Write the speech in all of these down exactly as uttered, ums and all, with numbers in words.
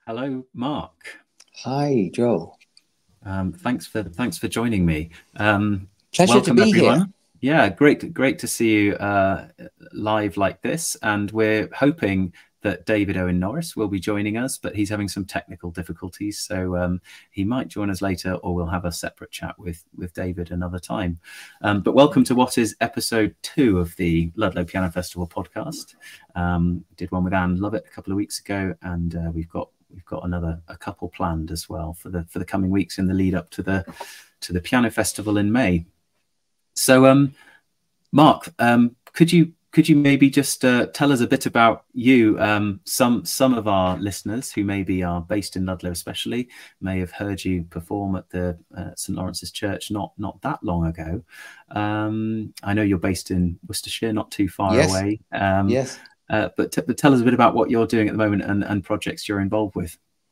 Hello, Mark. Hi, Joe. Um, thanks for thanks for joining me. Um, Pleasure welcome, to be everyone. here. Yeah, great, great to see you uh, live like this. And we're hoping that David Owen Norris will be joining us, but he's having some technical difficulties, so um, he might join us later, or we'll have a separate chat with with David another time. Um, but welcome to what is episode two of the Ludlow Piano Festival podcast. Um, did one with Anne Lovett a couple of weeks ago, and uh, we've got we've got another a couple planned as well for the for the coming weeks in the lead up to the to the piano festival in May. So, um, Mark, um, could you could you maybe just uh, tell us a bit about you? Um, some some of our listeners who maybe are based in Ludlow, especially, may have heard you perform at the uh, Saint Lawrence's Church not not that long ago. Um, I know you're based in Worcestershire, not too far Yes. away. Um, Yes. uh, but, t- but tell us a bit about what you're doing at the moment and, and projects you're involved with.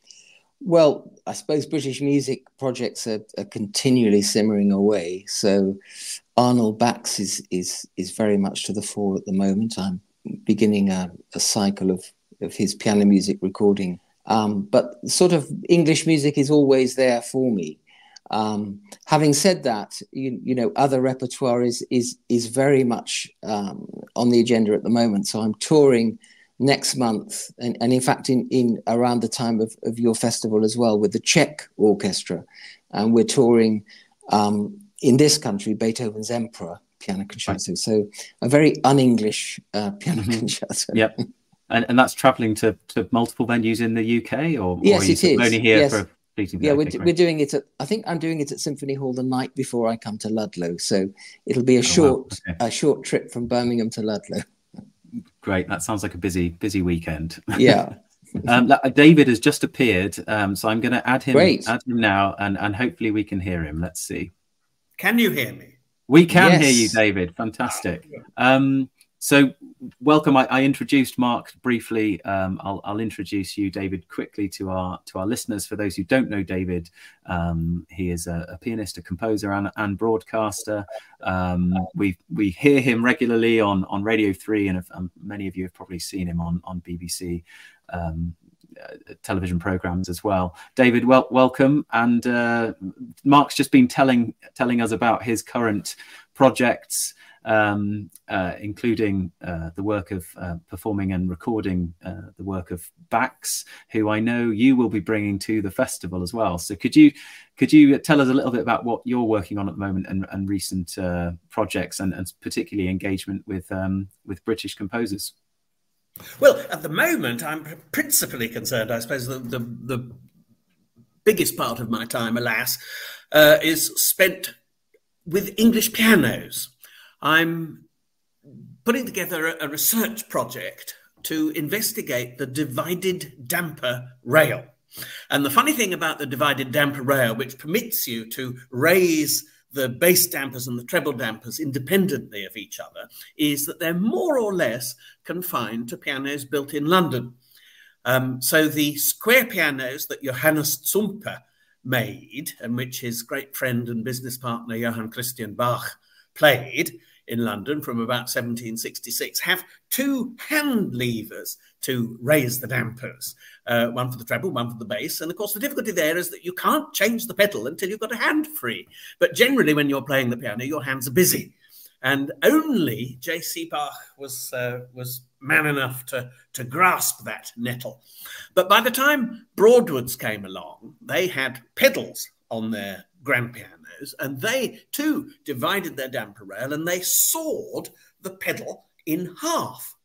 Well, I suppose British music projects are, are continually simmering away. So Arnold Bax is is is very much to the fore at the moment. I'm beginning a, a cycle of, of his piano music recording. Um, but sort of English music is always there for me. Um, having said that, you, you know, other repertoire is is is very much um, on the agenda at the moment. So I'm touring next month, and, and in fact, in, in around the time of, of your festival as well, with the Czech Orchestra, and we're touring um, in this country Beethoven's Emperor piano concerto. Right. So a very un-English uh, piano mm-hmm. concerto. Yep. And and that's travelling to, to multiple venues in the U K, or, yes, or are you it is. only here yes. for? Yeah, we're, okay, we're doing it at, I think I'm doing it at Symphony Hall the night before I come to Ludlow. So it'll be a oh, short wow. okay. a short trip from Birmingham to Ludlow. Great. That sounds like a busy, busy weekend. Yeah. um, David has just appeared. Um, so I'm going to add him, Great. add him now, and, and hopefully we can hear him. Let's see. Can you hear me? We can yes. hear you, David. Fantastic. Um, so welcome. I, I introduced Mark briefly. Um, I'll, I'll introduce you, David, quickly to our to our listeners. For those who don't know David, um, he is a, a pianist, a composer, and, and broadcaster. Um, we we hear him regularly on on Radio Three, and, and many of you have probably seen him on on B B C um, uh, television programs as well. David, well, welcome. And uh, Mark's just been telling telling us about his current projects. Um, uh, including uh, the work of uh, performing and recording uh, the work of Bax, who I know you will be bringing to the festival as well. So could you could you tell us a little bit about what you're working on at the moment, and, and recent uh, projects, and, and particularly engagement with um, with British composers? Well, at the moment, I'm principally concerned, I suppose, the the, the biggest part of my time, alas, uh, is spent with English pianos. I'm putting together a, a research project to investigate the divided damper rail. And the funny thing about the divided damper rail, which permits you to raise the bass dampers and the treble dampers independently of each other, is that they're more or less confined to pianos built in London. Um, so the square pianos that Johannes Zumper made, and which his great friend and business partner Johann Christian Bach played in London from about seventeen sixty-six, have two hand levers to raise the dampers, uh, one for the treble, one for the bass. And of course, the difficulty there is that you can't change the pedal until you've got a hand free. But generally, when you're playing the piano, your hands are busy. And only J C Bach was uh, was man enough to, to grasp that nettle. But by the time Broadwoods came along, they had pedals on their grand pianos, and they too divided their damper rail, and they sawed the pedal in half.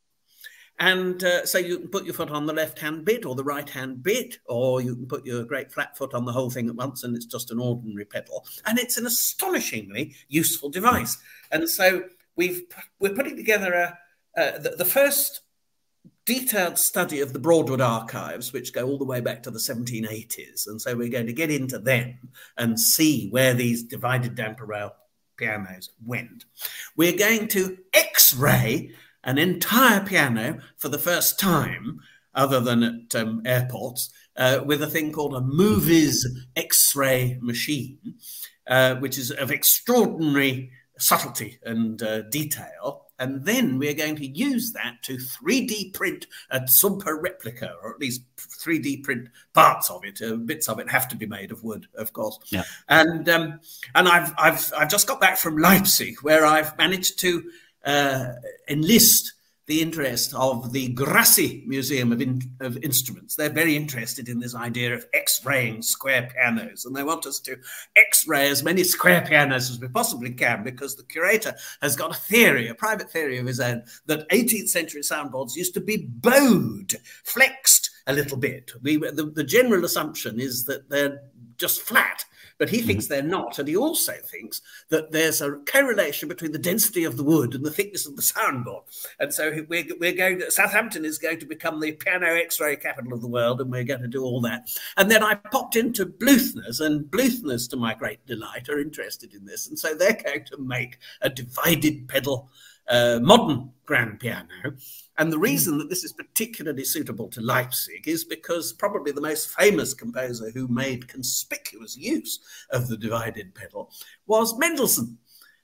And uh, so you can put your foot on the left-hand bit or the right-hand bit, or you can put your great flat foot on the whole thing at once, and it's just an ordinary pedal. And it's an astonishingly useful device. And so we've we're putting together a uh, the, the first detailed study of the Broadwood archives, which go all the way back to the seventeen eighties. And so we're going to get into them and see where these divided damper rail pianos went. We're going to X-ray an entire piano for the first time, other than at um, airports, uh, with a thing called a Movies X-ray machine, uh, which is of extraordinary subtlety and uh, detail. And then we're going to use that to three D print a Zumper replica, or at least three D print parts of it. Uh, bits of it have to be made of wood, of course. Yeah. And um, and I've I've I've just got back from Leipzig, where I've managed to uh, enlist the interest of the Grassi Museum of, in, of Instruments. They're very interested in this idea of X-raying square pianos, and they want us to X-ray as many square pianos as we possibly can, because the curator has got a theory, a private theory of his own, that eighteenth century soundboards used to be bowed, flexed a little bit. We, the, the general assumption is that they're just flat, but he thinks they're not. And he also thinks that there's a correlation between the density of the wood and the thickness of the soundboard. And so we're, we're going to, Southampton is going to become the piano X-ray capital of the world, and we're going to do all that. And then I popped into Bluthner's, and Bluthner's, to my great delight, are interested in this. And so they're going to make a divided pedal uh, modern grand piano. And the reason that this is particularly suitable to Leipzig is because probably the most famous composer who made conspicuous use of the divided pedal was Mendelssohn,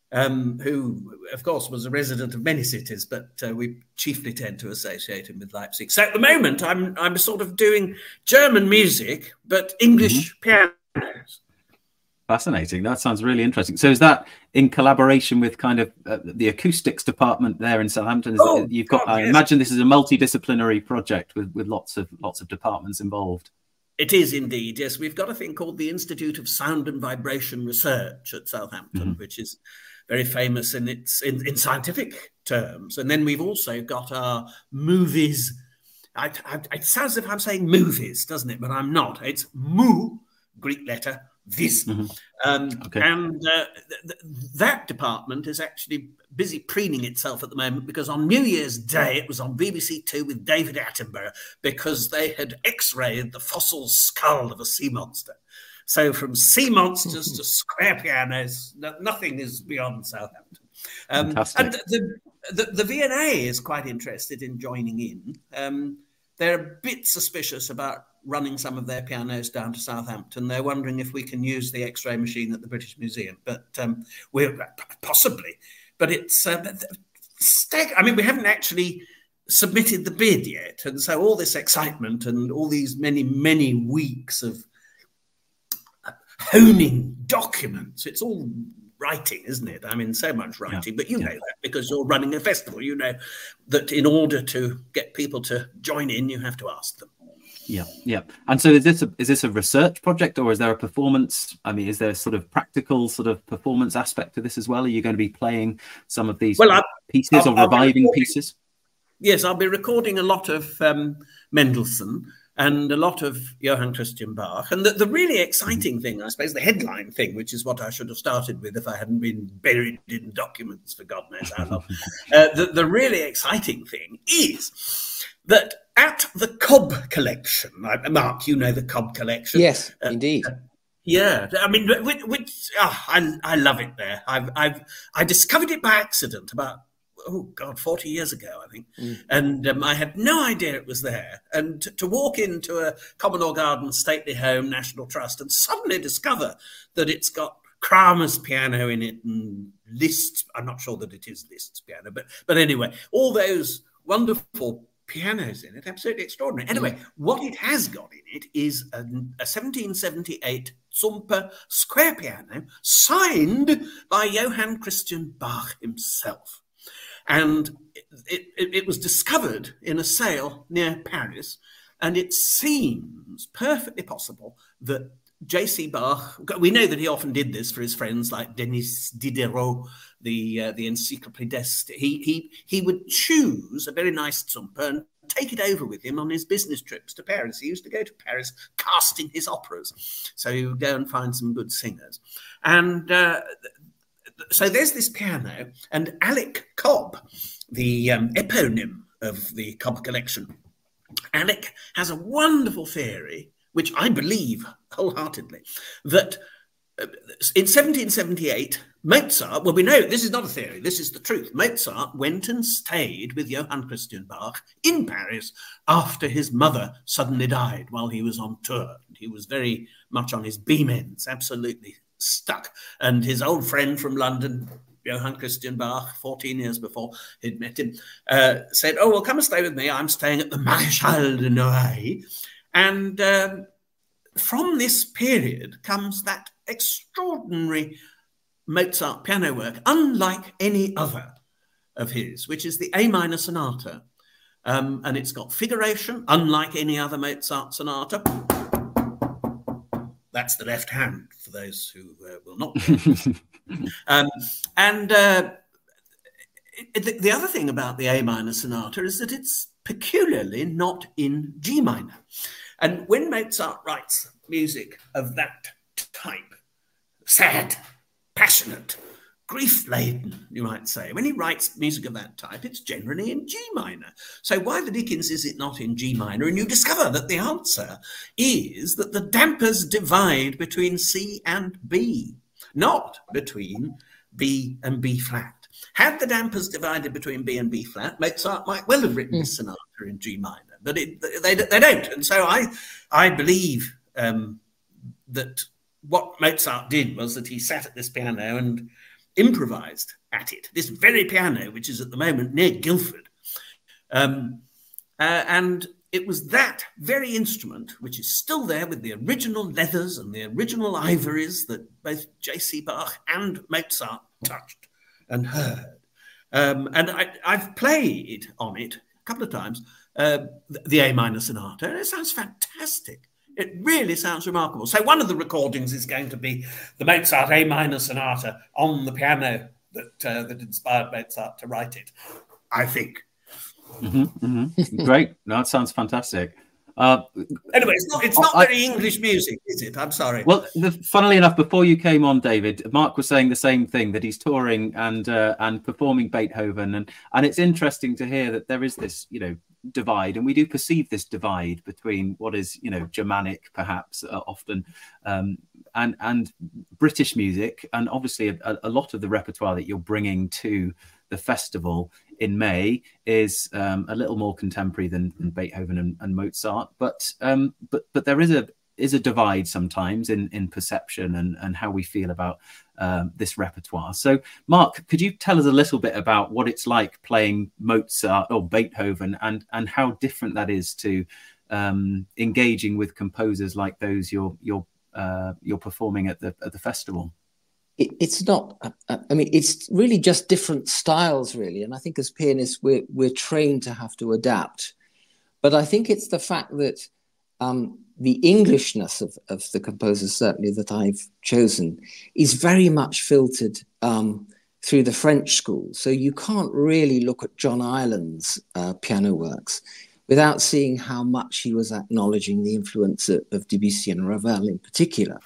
um, who, of course, was a resident of many cities, but uh, we chiefly tend to associate him with Leipzig. So at the moment, I'm, I'm sort of doing German music, but English mm-hmm. pianos. Fascinating. That sounds really interesting. So is that in collaboration with kind of uh, the acoustics department there in Southampton? Is oh, it, you've got, God, I yes. imagine this is a multidisciplinary project with, with lots of lots of departments involved. It is indeed, yes. We've got a thing called the Institute of Sound and Vibration Research at Southampton, mm-hmm. which is very famous in its in, in scientific terms. And then we've also got our movies. I, I, it sounds as if I'm saying movies, doesn't it? But I'm not. It's mu, Greek letter, vis. Mm-hmm. um, okay. And uh, th th that department is actually busy preening itself at the moment, because on New Year's Day it was on B B C Two with David Attenborough, because they had X-rayed the fossil skull of a sea monster. So from sea monsters to square pianos, no, nothing is beyond Southampton. Um, and the, the, the V and A is quite interested in joining in. Um, they're a bit suspicious about running some of their pianos down to Southampton. They're wondering if we can use the X-ray machine at the British Museum, but um, we're possibly. But it's, uh, I mean, we haven't actually submitted the bid yet. And so all this excitement and all these many, many weeks of honing documents, it's all writing, isn't it? I mean, so much writing, yeah. but you yeah. know that because you're running a festival. You know that in order to get people to join in, you have to ask them. Yeah, yeah. And so is this a, is this a research project, or is there a performance? I mean, is there a sort of practical sort of performance aspect to this as well? Are you going to be playing some of these well, pieces I'll, or I'll reviving pieces? Yes, I'll be recording a lot of um, Mendelssohn and a lot of Johann Christian Bach. And the, the really exciting thing, I suppose, the headline thing, which is what I should have started with if I hadn't been buried in documents for God knows how long. uh, the, the really exciting thing is that at the Cobb collection, Mark, you know the Cobb collection. Yes, uh, indeed. Uh, yeah, I mean, which, which oh, I, I love it there. I've, I've, I discovered it by accident about, oh God, forty years ago, I think. Mm. And um, I had no idea it was there. And to, to walk into a Commodore Gardens stately home, National Trust, and suddenly discover that it's got Kramer's piano in it and Liszt's, I'm not sure that it is Liszt's piano, but, but anyway, all those wonderful pianos in it, absolutely extraordinary. Anyway, mm. what it has got in it is a, a seventeen seventy-eight Zumper square piano signed by Johann Christian Bach himself. And it, it, it was discovered in a sale near Paris, and it seems perfectly possible that J C Bach, we know that he often did this for his friends like Denis Diderot, the uh, the encyclopedist. He, he, he would choose a very nice Zumper and take it over with him on his business trips to Paris. He used to go to Paris casting his operas. So he would go and find some good singers. And uh, so there's this piano, and Alec Cobb, the um, eponym of the Cobb collection, Alec has a wonderful theory, which I believe wholeheartedly, that in seventeen seventy-eight, Mozart, well, we know this is not a theory, this is the truth. Mozart went and stayed with Johann Christian Bach in Paris after his mother suddenly died while he was on tour. He was very much on his beam ends, absolutely stuck. And his old friend from London, Johann Christian Bach, fourteen years before he'd met him, uh, said, "Oh, well, come and stay with me. I'm staying at the Maréchal de Noailles." And um, from this period comes that extraordinary Mozart piano work, unlike any other of his, which is the A minor sonata. Um, and it's got figuration, unlike any other Mozart sonata. That's the left hand, for those who uh, will not know. um, and uh, it, the, the other thing about the A minor sonata is that it's peculiarly not in G minor. And when Mozart writes music of that type, sad, passionate, grief-laden, you might say, when he writes music of that type, it's generally in G minor. So why the dickens is it not in G minor? And you discover that the answer is that the dampers divide between C and B, not between B and B flat. Had the dampers divided between B and B flat, Mozart might well have written this sonata in G minor, but it, they, they don't. And so I, I believe um, that what Mozart did was that he sat at this piano and improvised at it, this very piano, which is at the moment near Guildford. Um, uh, and it was that very instrument, which is still there with the original leathers and the original ivories that both J C Bach and Mozart touched and heard. Um, and I, I've played on it a couple of times, uh, the A minor sonata, and it sounds fantastic. It really sounds remarkable. So one of the recordings is going to be the Mozart A minor sonata on the piano that uh, that inspired Mozart to write it, I think. Mm-hmm, mm-hmm. Great. No, that sounds fantastic. Uh, anyway, it's not, it's not I, very English music, is it? I'm sorry. Well, the, funnily enough, before you came on, David, Mark was saying the same thing, that he's touring and uh, and performing Beethoven. And, and it's interesting to hear that there is this, you know, divide, and we do perceive this divide between what is, you know, Germanic perhaps uh, often um, and and British music, and obviously a, a lot of the repertoire that you're bringing to the festival in May is um, a little more contemporary than, than Beethoven and, and Mozart, but um, but but there is a is a divide sometimes in in perception and and how we feel about um, this repertoire. So, Mark, could you tell us a little bit about what it's like playing Mozart or Beethoven, and and how different that is to um, engaging with composers like those you're you're uh, you're performing at the at the festival? It, it's not. I mean, it's really just different styles, really. And I think as pianists, we're we're trained to have to adapt. But I think it's the fact that um, the Englishness of, of the composers, certainly that I've chosen, is very much filtered um, through the French school. So you can't really look at John Ireland's uh, piano works without seeing how much he was acknowledging the influence of, of Debussy and Ravel in particular.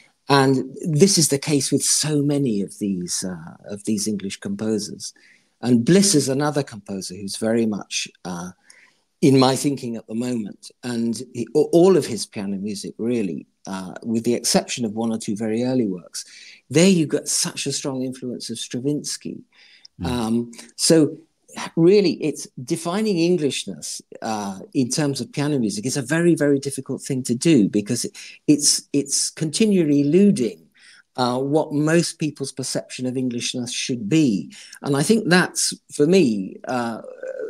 And this is the case with so many of these uh, of these English composers. And Bliss is another composer who's very much uh, in my thinking at the moment. And he, all of his piano music, really, uh, with the exception of one or two very early works, there you got such a strong influence of Stravinsky. Mm. Um, so really, it's defining Englishness uh, in terms of piano music is a very, very difficult thing to do, because it, it's it's continually eluding uh, what most people's perception of Englishness should be. And I think that's, for me, uh,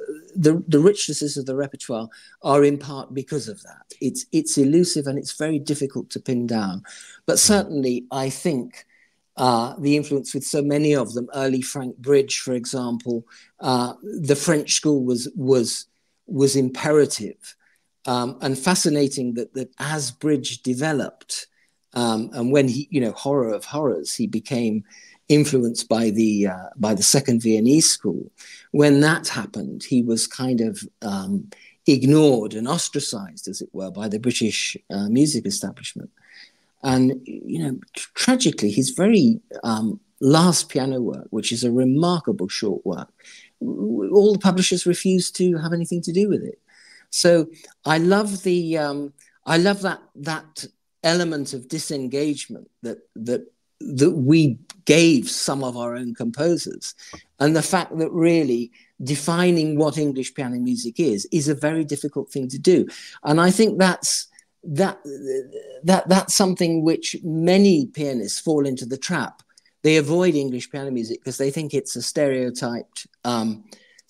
the the richnesses of the repertoire are in part because of that. It's it's elusive and it's very difficult to pin down. But certainly, I think Uh, the influence with so many of them, early Frank Bridge, for example, uh, the French school was was was imperative, um, and fascinating that that as Bridge developed, um, and when he, you know, horror of horrors, he became influenced by the uh, by the Second Viennese school. When that happened, he was kind of um, ignored and ostracized, as it were, by the British uh, music establishment. And, you know, tragically, his very um, last piano work, which is a remarkable short work, all the publishers refused to have anything to do with it. So I love the um, I love that that element of disengagement that that that we gave some of our own composers, and the fact that really defining what English piano music is is a very difficult thing to do. And I think that's that that that's something which many pianists fall into the trap, they avoid English piano music because they think it's a stereotyped um,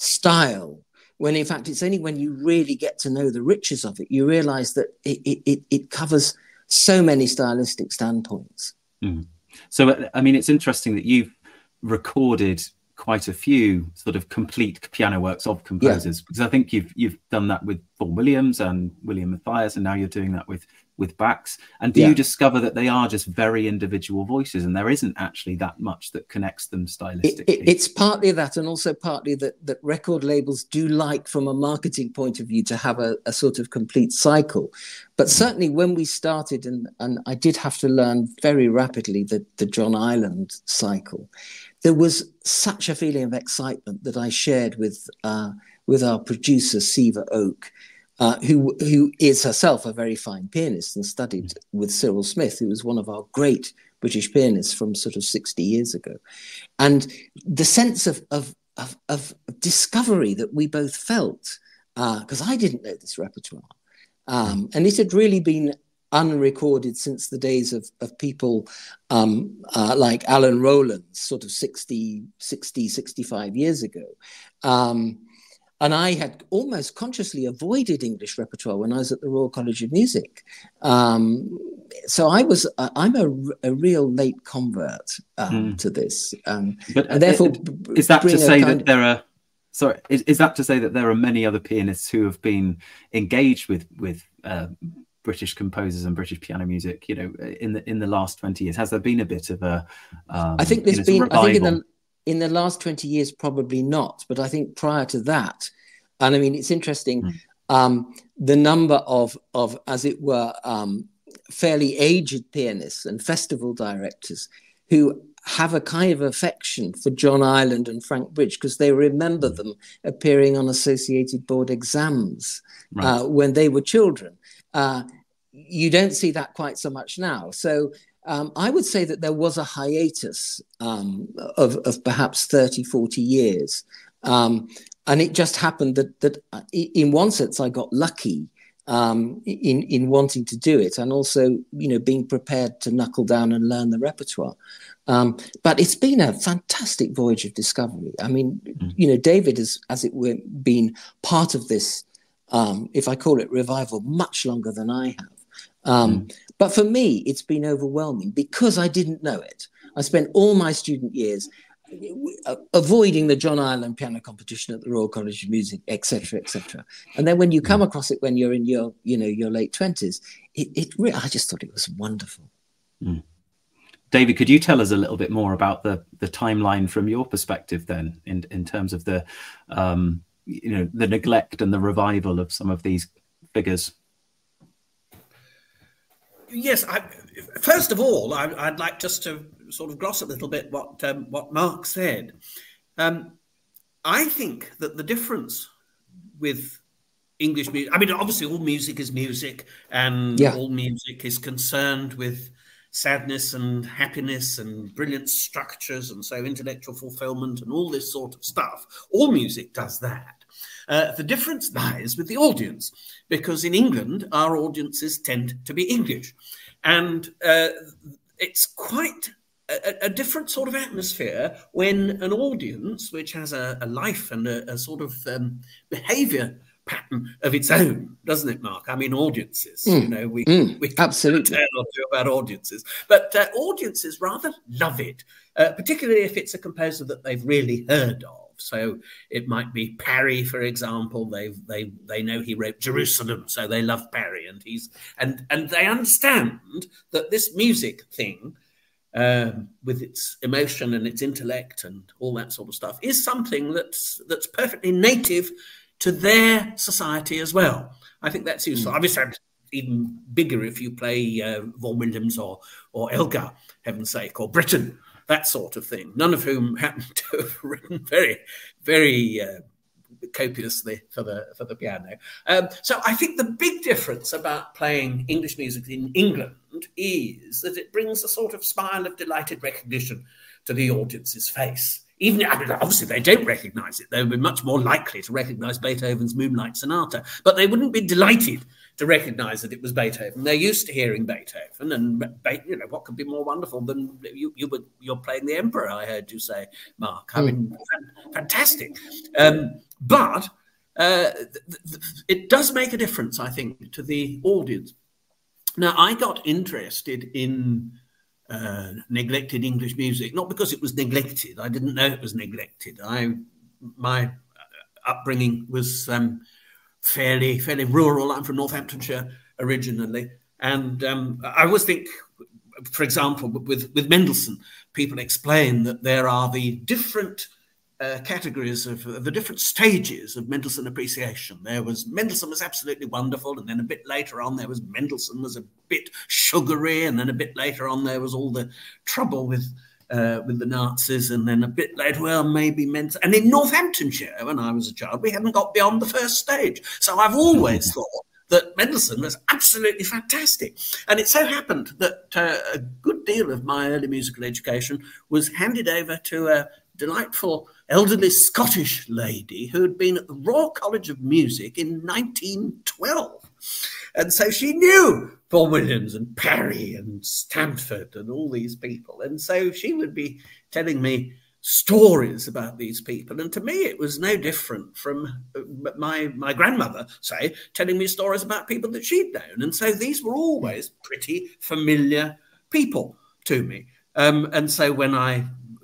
style, when in fact it's only when you really get to know the riches of it, you realize that it, it, it covers so many stylistic standpoints. Mm. So, I mean, it's interesting that you've recorded quite a few sort of complete piano works of composers, yeah. because I think you've you've done that with Vaughan Williams and William Matthias, and now you're doing that with with Bax. And do yeah. you discover that they are just very individual voices, and there isn't actually that much that connects them stylistically? It, it, it's partly that, and also partly that that record labels do like, from a marketing point of view, to have a, a sort of complete cycle. But certainly when we started, and, and I did have to learn very rapidly the, the John Ireland cycle, there was such a feeling of excitement that I shared with uh, with our producer, Siva Oak, uh, who who is herself a very fine pianist and studied with Cyril Smith, who was one of our great British pianists from sort of sixty years ago. And the sense of of of, of discovery that we both felt, because uh, I didn't know this repertoire, um, and it had really been unrecorded since the days of, of people um, uh, like Alan Rowlands, sort of sixty, sixty, sixty-five years ago. Um, and I had almost consciously avoided English repertoire when I was at the Royal College of Music. Um, so I was, uh, I'm a, a real late convert um, mm. to this. Um, but and therefore, is that to say that there are, sorry, is, is that to say that there are many other pianists who have been engaged with, with, uh, British composers and British piano music, you know, in the in the last twenty years? Has there been a bit of a um, I think there's you know, been revival? I think in the in the last twenty years probably not, but I think prior to that, and I mean it's interesting, mm. um, the number of of as it were um, fairly aged pianists and festival directors who have a kind of affection for John Ireland and Frank Bridge because they remember mm. them appearing on Associated Board exams right. uh, when they were children. Uh, you don't see that quite so much now. So um, I would say that there was a hiatus um, of, of perhaps thirty, forty years. Um, and it just happened that, that in one sense, I got lucky um, in, in wanting to do it, and also, you know, being prepared to knuckle down and learn the repertoire. Um, but it's been a fantastic voyage of discovery. I mean, mm. you know, David has, as it were, been part of this, Um, if I call it revival, much longer than I have. Um, mm. But for me, it's been overwhelming because I didn't know it. I spent all my student years uh, avoiding the John Ireland piano competition at the Royal College of Music, et cetera, et cetera. And then when you come mm. across it when you're in your, you know, your late twenties, it, it re- I just thought it was wonderful. Mm. David, could you tell us a little bit more about the the timeline from your perspective then, in in terms of the um, you know, the neglect and the revival of some of these figures? Yes, I, first of all, I, I'd like just to sort of gloss a little bit what um, what Mark said. Um, I think that the difference with English music, I mean, obviously all music is music, and yeah. all music is concerned with sadness and happiness and brilliant structures, and so intellectual fulfillment and all this sort of stuff. All music does that. Uh, the difference lies with the audience, because in England, our audiences tend to be English. And uh, it's quite a, a different sort of atmosphere when an audience, which has a, a life and a, a sort of um, behaviour pattern of its own, doesn't it, Mark? I mean, audiences, mm. you know, we, mm. we absolutely tell or do about audiences, but uh, audiences rather love it, uh, particularly if it's a composer that they've really heard of. So it might be Parry, for example. They they they know he wrote Jerusalem, so they love Parry, and he's and and they understand that this music thing, um, with its emotion and its intellect and all that sort of stuff, is something that's that's perfectly native to their society as well. I think that's useful. Mm. Obviously, even bigger if you play uh, Vaughan Williams or or Elgar, heaven's sake, or Britten. That sort of thing, none of whom happen to have written very, very uh, copiously for the for the piano. Um, so I think the big difference about playing English music in England is that it brings a sort of smile of delighted recognition to the audience's face. Even, I mean, obviously they don't recognise it. They would be much more likely to recognise Beethoven's Moonlight Sonata, but they wouldn't be delighted to recognise that it was Beethoven. They're used to hearing Beethoven, and you know what could be more wonderful than you you were you're playing the Emperor. I heard you say, Mark. I mean, mm. fantastic. Um, but uh, th- th- it does make a difference, I think, to the audience. Now, I got interested in uh, neglected English music not because it was neglected. I didn't know it was neglected. I my upbringing was. Um, fairly fairly rural. I'm from Northamptonshire originally, and um, I always think, for example, with with Mendelssohn, people explain that there are the different uh, categories of, of the different stages of Mendelssohn appreciation. There was Mendelssohn was absolutely wonderful, and then a bit later on there was Mendelssohn was a bit sugary, and then a bit later on there was all the trouble with Uh, with the Nazis, and then a bit later, well, maybe Mendelssohn. And in Northamptonshire, when I was a child, we hadn't got beyond the first stage. So I've always thought that Mendelssohn was absolutely fantastic. And it so happened that uh, a good deal of my early musical education was handed over to a delightful elderly Scottish lady who had been at the Royal College of Music in nineteen twelve. And so she knew Vaughan Williams and Parry and Stanford and all these people. And so she would be telling me stories about these people. And to me, it was no different from my, my grandmother, say, telling me stories about people that she'd known. And so these were always pretty familiar people to me. Um, and so when I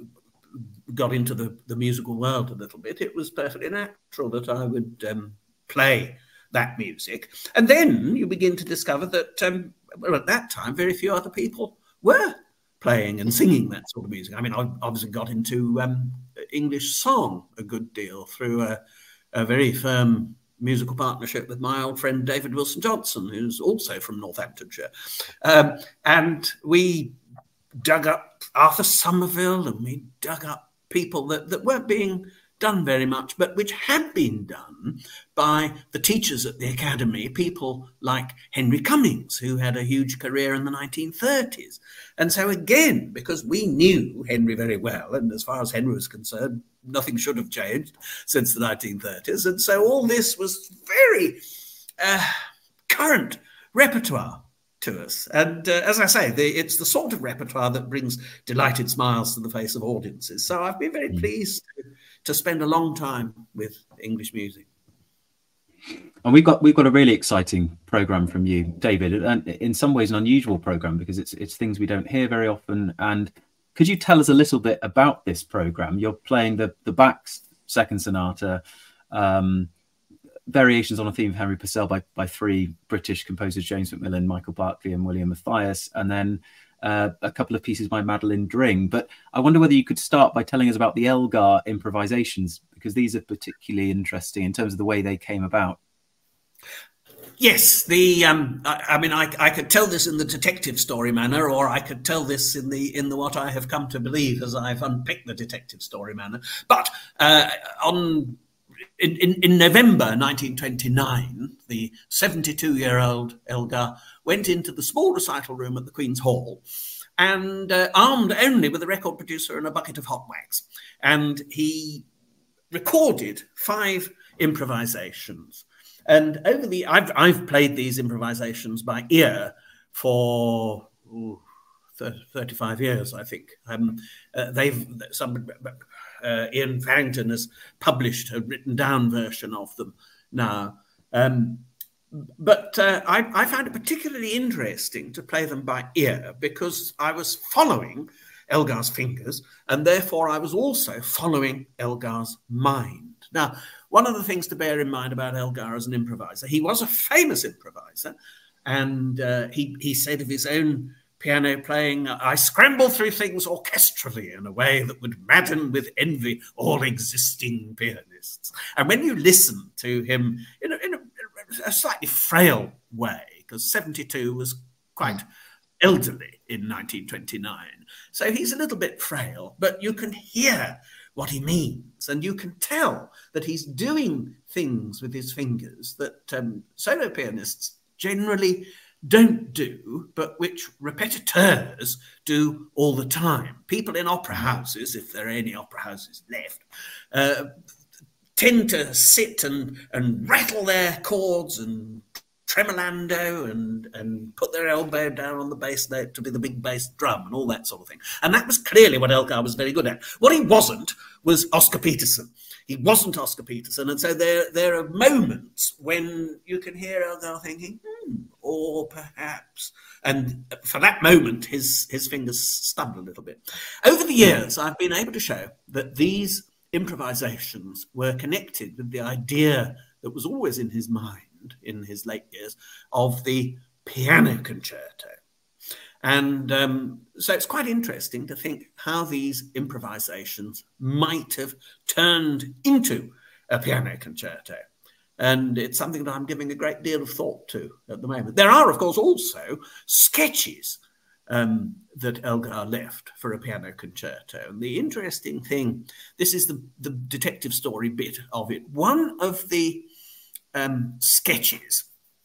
got into the, the musical world a little bit, it was perfectly natural that I would um, play that music. And then you begin to discover that, um, well, at that time, very few other people were playing and singing that sort of music. I mean, I obviously got into um, English song a good deal through a, a very firm musical partnership with my old friend David Wilson Johnson, who's also from Northamptonshire. Um, and we dug up Arthur Somerville, and we dug up people that, that weren't being done very much, but which had been done by the teachers at the academy, people like Henry Cummings, who had a huge career in the nineteen thirties. And so again, because we knew Henry very well, and as far as Henry was concerned, nothing should have changed since the nineteen thirties. And so all this was very uh, current repertoire to us. And uh, as I say, the, it's the sort of repertoire that brings delighted smiles to the face of audiences. So I've been very mm. pleased to to spend a long time with English music. And we've got we've got a really exciting program from you, David, and in some ways an unusual program because it's it's things we don't hear very often. And could you tell us a little bit about this program? You're playing the the Bach's Second Sonata, um, variations on a theme of Henry Purcell by by three British composers, James Macmillan, Michael Barclay, and William Matthias, and then Uh, a couple of pieces by Madeline Dring. But I wonder whether you could start by telling us about the Elgar improvisations, because these are particularly interesting in terms of the way they came about. Yes, the um, I, I mean, I, I could tell this in the detective story manner, or I could tell this in the in the what I have come to believe as I've unpicked the detective story manner. But uh, on in, in, in November nineteen twenty-nine, the seventy-two-year-old Elgar went into the small recital room at the Queen's Hall, and uh, armed only with a record producer and a bucket of hot wax, and he recorded five improvisations. And over the, I've I've played these improvisations by ear for ooh, thirty-five years, I think. Um, uh, they've some uh, Ian Farrington has published a written down version of them now. Um, but uh, I, I found it particularly interesting to play them by ear because I was following Elgar's fingers, and therefore I was also following Elgar's mind. Now, one of the things to bear in mind about Elgar as an improviser, he was a famous improviser, and uh, he, he said of his own piano playing, "I scramble through things orchestrally in a way that would madden with envy all existing pianists." And when you listen to him in a, in a, a slightly frail way, because seventy-two was quite elderly in nineteen twenty-nine, so he's a little bit frail, but you can hear what he means, and you can tell that he's doing things with his fingers that um, solo pianists generally don't do, but which repetiteurs do all the time. People in opera houses, if there are any opera houses left, uh, tend to sit and, and rattle their chords and tremolando and, and put their elbow down on the bass note to be the big bass drum and all that sort of thing. And that was clearly what Elgar was very good at. What he wasn't was Oscar Peterson. He wasn't Oscar Peterson. And so there, there are moments when you can hear Elgar thinking, hmm, or perhaps, and for that moment, his, his fingers stubbed a little bit. Over the years, I've been able to show that these improvisations were connected with the idea that was always in his mind in his late years of the piano concerto. And um, so it's quite interesting to think how these improvisations might have turned into a piano concerto. And it's something that I'm giving a great deal of thought to at the moment. There are, of course, also sketches um, that Elgar left for a piano concerto. And the interesting thing, this is the, the detective story bit of it. One of the um, sketches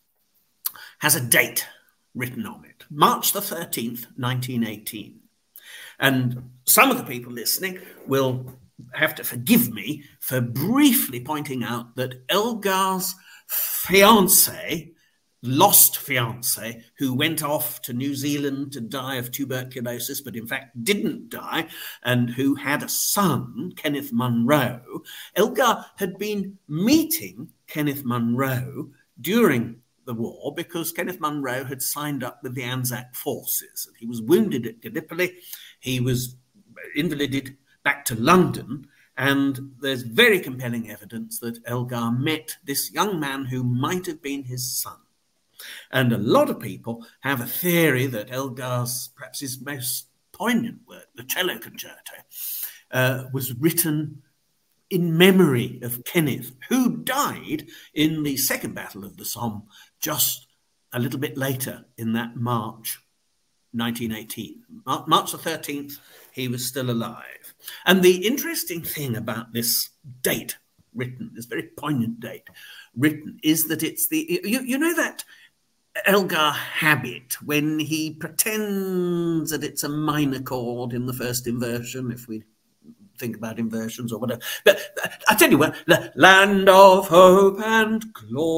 has a date written on it, March the thirteenth, nineteen eighteen. And some of the people listening will have to forgive me for briefly pointing out that Elgar's fiancée, lost fiancée, who went off to New Zealand to die of tuberculosis, but in fact didn't die, and who had a son, Kenneth Munro, Elgar had been meeting Kenneth Munro during the war because Kenneth Munro had signed up with the Anzac forces. He was wounded at Gallipoli. He was invalided back to London, and there's very compelling evidence that Elgar met this young man who might have been his son. And a lot of people have a theory that Elgar's, perhaps his most poignant work, the cello concerto, uh, was written in memory of Kenneth, who died in the Second Battle of the Somme just a little bit later in that March nineteen eighteen. March the thirteenth, he was still alive. And the interesting thing about this date written, this very poignant date written, is that it's the, you, you know that Elgar habit when he pretends that it's a minor chord in the first inversion, if we think about inversions or whatever. But I tell you what, the land of hope and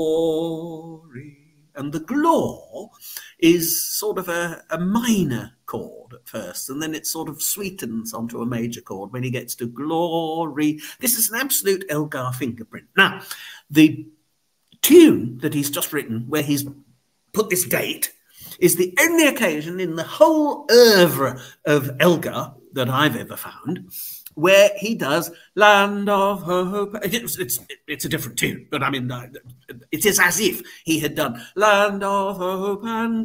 glory. And the glor is sort of a, a minor chord at first, and then it sort of sweetens onto a major chord when he gets to glory. This is an absolute Elgar fingerprint. Now, the tune that he's just written, where he's put this date, is the only occasion in the whole oeuvre of Elgar that I've ever found where he does Land of Hope. It's, it's, it's a different tune, but I mean, it is as if he had done Land of Hope and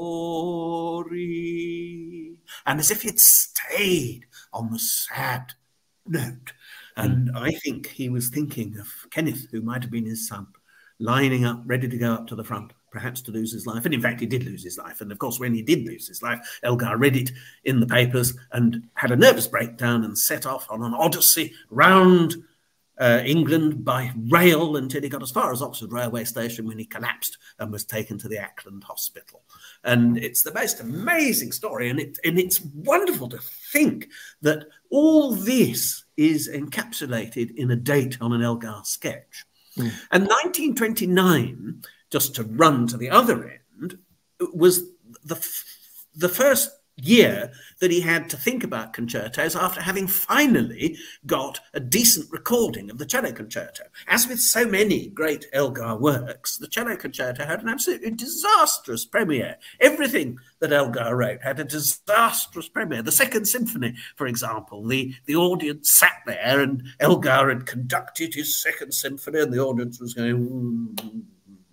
Glory, and as if it stayed on the sad note. And I think he was thinking of Kenneth, who might have been his son, lining up, ready to go up to the front, perhaps to lose his life. And in fact, he did lose his life. And of course, when he did lose his life, Elgar read it in the papers and had a nervous breakdown and set off on an odyssey round uh, England by rail until he got as far as Oxford railway station, when he collapsed and was taken to the Ackland Hospital. And it's the most amazing story. And, it, and it's wonderful to think that all this is encapsulated in a date on an Elgar sketch. Mm. And nineteen twenty-nine, just to run to the other end, was the, the first year that he had to think about concertos after having finally got a decent recording of the cello concerto. As with so many great Elgar works, the cello concerto had an absolutely disastrous premiere. Everything that Elgar wrote had a disastrous premiere. The Second Symphony, for example, the, the audience sat there and Elgar had conducted his Second Symphony and the audience was going... Mm,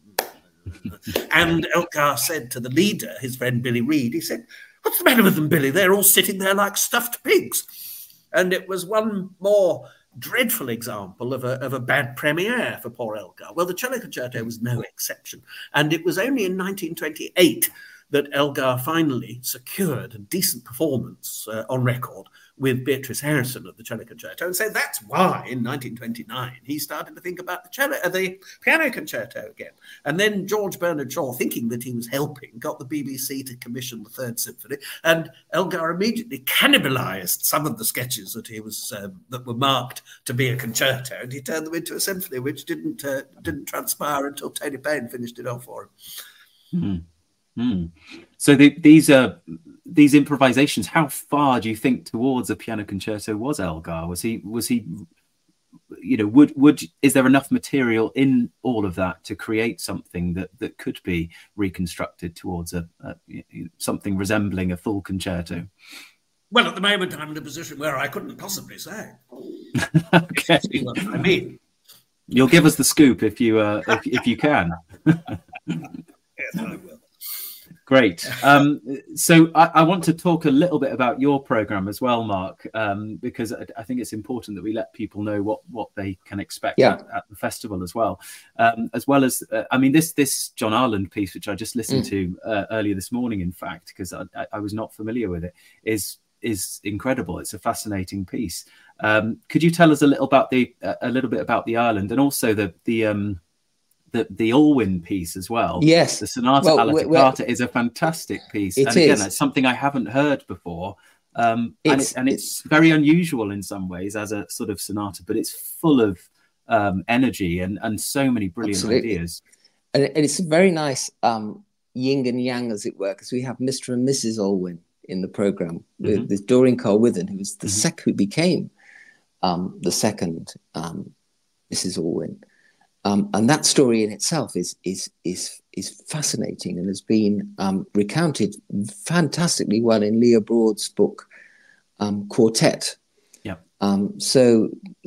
and Elgar said to the leader, his friend Billy Reed, he said, "What's the matter with them, Billy? They're all sitting there like stuffed pigs." And it was one more dreadful example of a, of a bad premiere for poor Elgar. Well, the cello concerto was no exception. And it was only in nineteen twenty-eight that Elgar finally secured a decent performance uh, on record with Beatrice Harrison at the cello concerto, and so that's why in nineteen twenty-nine he started to think about the cello, uh, the piano concerto again. And then George Bernard Shaw, thinking that he was helping, got the B B C to commission the Third Symphony, and Elgar immediately cannibalized some of the sketches that he was um, that were marked to be a concerto, and he turned them into a symphony, which didn't uh, didn't transpire until Tony Payne finished it off for him. Mm. Mm. So the, these are. Uh... These improvisations, how far do you think towards a piano concerto was Elgar? Was he, was he, you know, would, would, is there enough material in all of that to create something that, that could be reconstructed towards a, a something resembling a full concerto? Well, at the moment, I'm in a position where I couldn't possibly say. Okay. What I mean. You'll give us the scoop if you, uh, if, if you can. Yes, I will. Great. Um, so I, I want to talk a little bit about your program as well, Mark, um, because I, I think it's important that we let people know what, what they can expect yeah. at, at the festival as well. Um, as well as, uh, I mean, this this John Arland piece, which I just listened mm. to uh, earlier this morning, in fact, because I, I, I was not familiar with it, is is incredible. It's a fascinating piece. Um, could you tell us a little about the uh, a little bit about the Arland and also the the um, The, the Alwyn piece as well? Yes. The Sonata well, alla well, Toccata is a fantastic piece. It and again, is. It's something I haven't heard before. Um, it's, and, it, and it's, it's very unusual in some ways as a sort of sonata, but it's full of um, energy and, and so many brilliant absolutely. ideas. And, and it's a very nice um, yin and yang, as it were, because we have Mister and Missus Alwyn in the program with, mm-hmm. with Doreen Carwithen, who was the mm-hmm. sec who became um, the second um, Missus Alwyn. Um, and that story in itself is is is is fascinating and has been um, recounted fantastically well in Leah Broad's book um, Quartet. Yeah. Um, so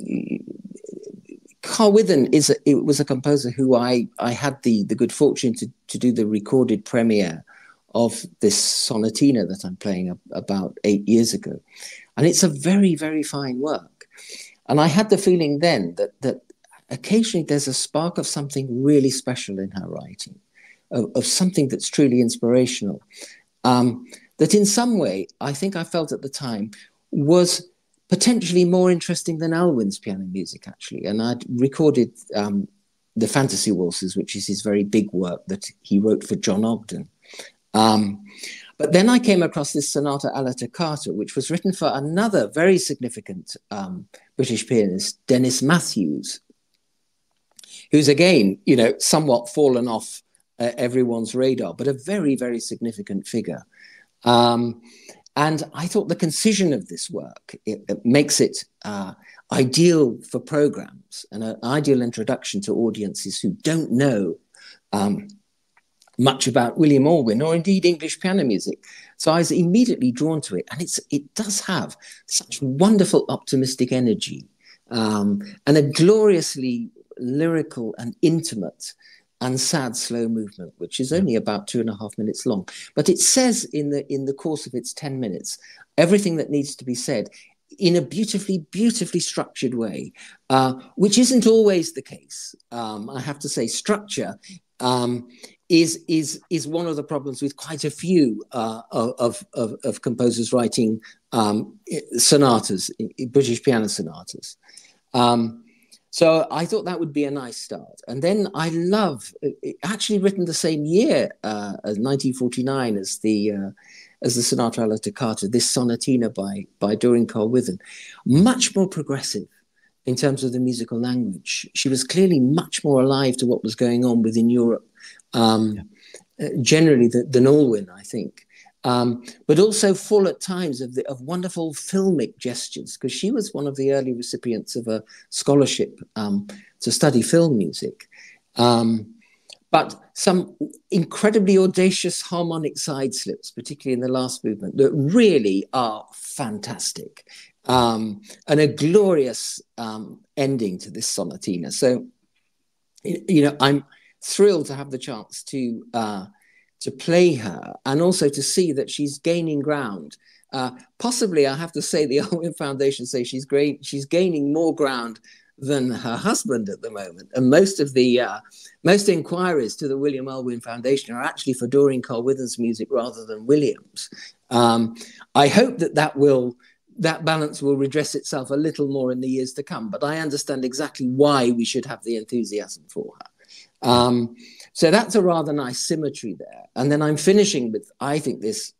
Carwithen is a, it was a composer who I I had the the good fortune to to do the recorded premiere of this sonatina that I'm playing a, about eight years ago, and it's a very very fine work. And I had the feeling then that that. Occasionally there's a spark of something really special in her writing, of, of something that's truly inspirational, um, that in some way, I think I felt at the time, was potentially more interesting than Alwyn's piano music, actually. And I'd recorded um, the Fantasy Waltzes, which is his very big work that he wrote for John Ogden. Um, but then I came across this Sonata alla Toccata, which was written for another very significant um, British pianist, Dennis Matthews, who's again, you know, somewhat fallen off uh, everyone's radar, but a very, very significant figure. Um, and I thought the concision of this work, it, it makes it uh, ideal for programs and an ideal introduction to audiences who don't know um, much about William Alwyn or indeed English piano music. So I was immediately drawn to it. And it's it does have such wonderful optimistic energy um, and a gloriously lyrical and intimate and sad slow movement, which is only about two and a half minutes long. But it says in the in the course of its ten minutes everything that needs to be said in a beautifully, beautifully structured way, uh, which isn't always the case. Um, I have to say, structure um, is is is one of the problems with quite a few uh, of, of of composers writing um, sonatas, British piano sonatas. Um, So I thought that would be a nice start. And then I love, actually written the same year uh, as nineteen forty-nine as the uh, as the Sonata alla Toccata, this sonatina by, by Doreen Carwithen, much more progressive in terms of the musical language. She was clearly much more alive to what was going on within Europe, um, yeah. generally the, than Alwyn, I think. Um, but also full at times of, the, of wonderful filmic gestures, because she was one of the early recipients of a scholarship um, to study film music. Um, but some incredibly audacious harmonic side slips, particularly in the last movement, that really are fantastic. Um, and a glorious um, ending to this sonatina. So, you know, I'm thrilled to have the chance to uh, to play her and also to see that she's gaining ground. Uh, possibly, I have to say, the Alwyn Foundation say she's great. She's gaining more ground than her husband at the moment. And most of the uh, most inquiries to the William Elwyn Foundation are actually for Doreen Cole-Withens music rather than Williams. Um, I hope that that will that balance will redress itself a little more in the years to come. But I understand exactly why we should have the enthusiasm for her. Um, so that's a rather nice symmetry there. And then I'm finishing with, I think, this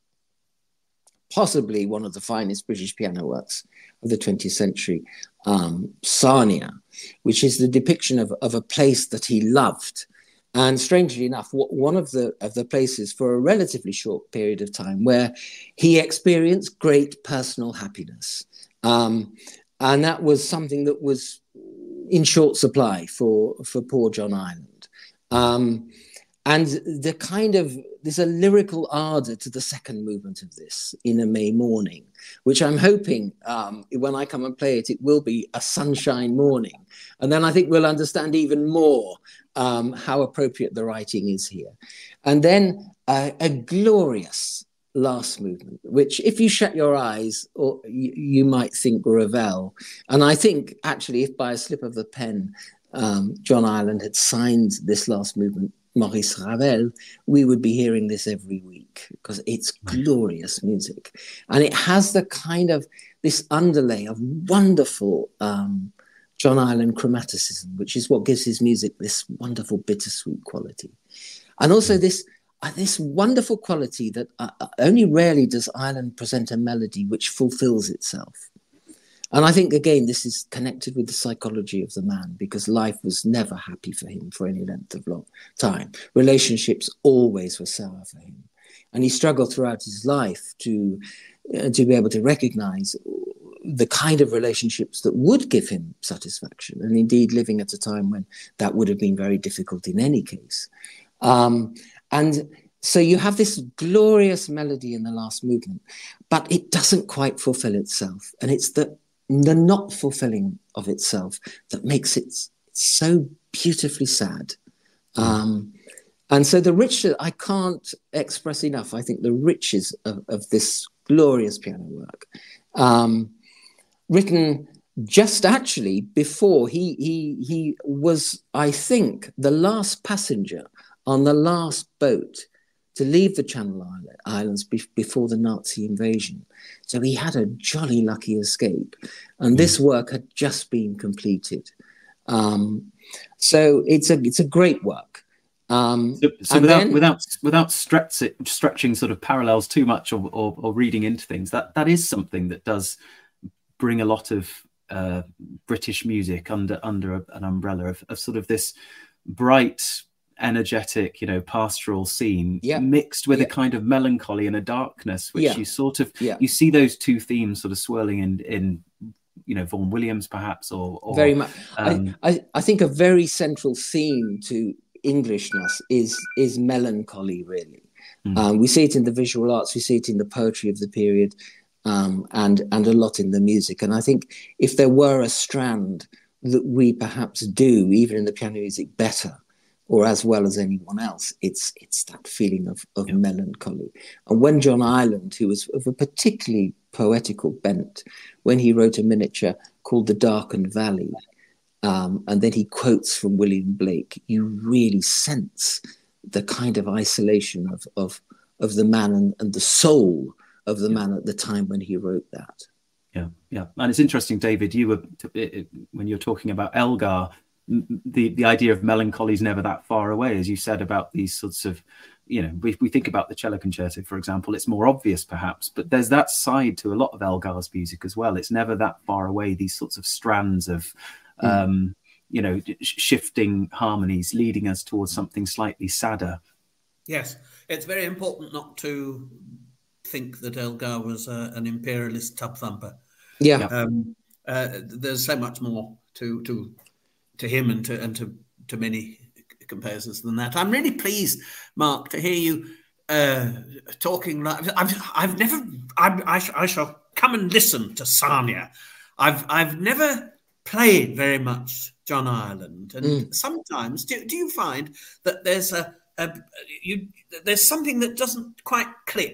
possibly one of the finest British piano works of the twentieth century, um, Sarnia, which is the depiction of, of a place that he loved. And strangely enough, one of the, of the places for a relatively short period of time where he experienced great personal happiness. Um, and that was something that was in short supply for, for poor John Ireland. Um, and the kind of, there's a lyrical ardor to the second movement of this, In a May Morning, which I'm hoping um, when I come and play it, it will be a sunshine morning. And then I think we'll understand even more um, how appropriate the writing is here. And then uh, a glorious last movement, which if you shut your eyes, or you, you might think Ravel. And I think actually if by a slip of the pen, um, John Ireland had signed this last movement, Maurice Ravel, we would be hearing this every week because it's glorious music. And it has the kind of, this underlay of wonderful um, John Ireland chromaticism, which is what gives his music this wonderful bittersweet quality. And also this, uh, this wonderful quality that uh, only rarely does Ireland present a melody which fulfills itself. And I think, again, this is connected with the psychology of the man, because life was never happy for him for any length of long time. Relationships always were sour for him. And he struggled throughout his life to, uh, to be able to recognize the kind of relationships that would give him satisfaction. And indeed, living at a time when that would have been very difficult in any case. Um, and so you have this glorious melody in the last movement, but it doesn't quite fulfill itself. And it's the the not fulfilling of itself that makes it so beautifully sad. Um, and so the riches, I can't express enough, I think the riches of, of this glorious piano work, um, written just actually before he, he, he was, I think, the last passenger on the last boat to leave the Channel Islands be before the Nazi invasion. So he had a jolly lucky escape. And this work had just been completed. Um, so it's a, it's a great work. Um, so so without, then, without, without stretch it, stretching sort of parallels too much or, or, or reading into things, that, that is something that does bring a lot of uh, British music under, under a, an umbrella of, of sort of this bright, energetic, you know, pastoral scene, yeah. mixed with yeah. a kind of melancholy and a darkness, which yeah. you sort of yeah. you see those two themes sort of swirling in, in you know, Vaughan Williams perhaps, or, or very much. Um, I, I I think a very central theme to Englishness is is melancholy. Really, mm. um, we see it in the visual arts, we see it in the poetry of the period, um, and and a lot in the music. And I think if there were a strand that we perhaps do, even in the piano music, better, or as well as anyone else, it's it's that feeling of, of yeah. melancholy. And when John Ireland, who was of a particularly poetical bent, when he wrote a miniature called The Darkened Valley, um, and then he quotes from William Blake, you really sense the kind of isolation of, of, of the man and, and the soul of the yeah. man at the time when he wrote that. Yeah, yeah. And it's interesting, David, you were, when you're talking about Elgar, the the idea of melancholy is never that far away, as you said about these sorts of, you know, we, we think about the cello concerto, for example, it's more obvious perhaps, but there's that side to a lot of Elgar's music as well. It's never that far away, these sorts of strands of mm. um you know, shifting harmonies leading us towards something slightly sadder. Yes, it's very important not to think that Elgar was uh, an imperialist tub thumper. Yeah. Um, uh, there's so much more to to to him and to and to, to many composers than that. I'm really pleased, Mark, to hear you uh, talking. Like, I've I've never. I, I I shall come and listen to Sarnia. I've I've never played very much John Ireland, and mm. sometimes do do you find that there's a, a you there's something that doesn't quite click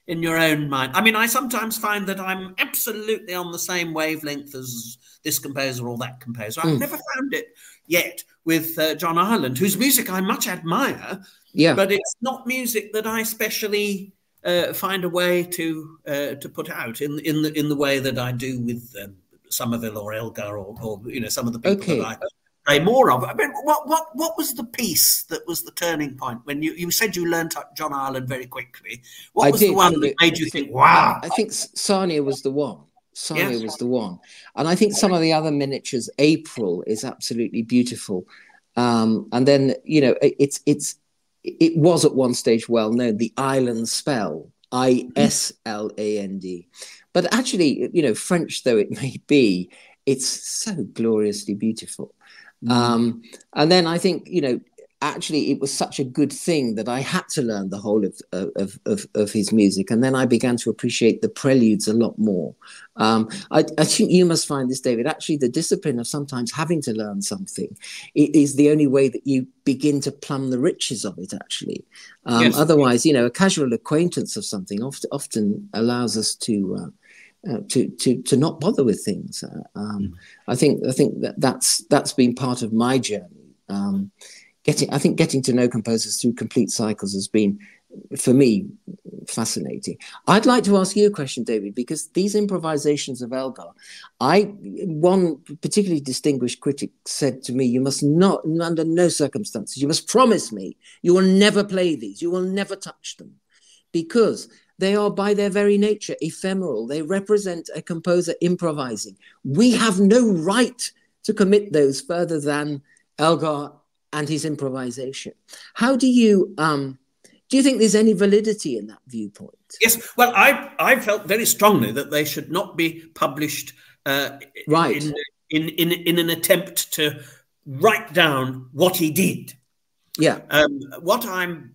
in your own mind? I mean, I sometimes find that I'm absolutely on the same wavelength as this composer or that composer. I've mm. never found it yet with uh, John Ireland, whose music I much admire, yeah. but it's not music that I specially uh, find a way to uh, to put out in in the in the way that I do with um, Somerville or Elgar or, or you know some of the people okay. that I play more of. I mean, what what what was the piece that was the turning point when you you said you learned John Ireland very quickly? What I was did, the one that made you think, wow? I think Sarnia was the one. Sarnia yes. was the one, and I think some of the other miniatures, April is absolutely beautiful, um, and then you know it, it's it's it was at one stage well known, the Island Spell, I S L A N D, but actually you know French though it may be, it's so gloriously beautiful, mm. um, and then I think you know. Actually, it was such a good thing that I had to learn the whole of, of, of, of his music. And then I began to appreciate the preludes a lot more. Um, I, I think you must find this, David, actually the discipline of sometimes having to learn something is the only way that you begin to plumb the riches of it, actually. Um, yes. Otherwise, you know, a casual acquaintance of something often, often allows us to... Uh, Uh, to to to not bother with things. Uh, um, mm. I think I think that that's that's been part of my journey. Um, getting I think getting to know composers through complete cycles has been, for me, fascinating. I'd like to ask you a question, David, because these improvisations of Elgar, I one particularly distinguished critic said to me, "You must not, under no circumstances, you must promise me you will never play these. You will never touch them, because." They are by their very nature ephemeral. They represent a composer improvising. We have no right to commit those further than Elgar and his improvisation. How do you, um, do you think there's any validity in that viewpoint? Yes, well, I I felt very strongly that they should not be published uh, right. in, in, in, in an attempt to write down what he did. Yeah. Um, what I'm,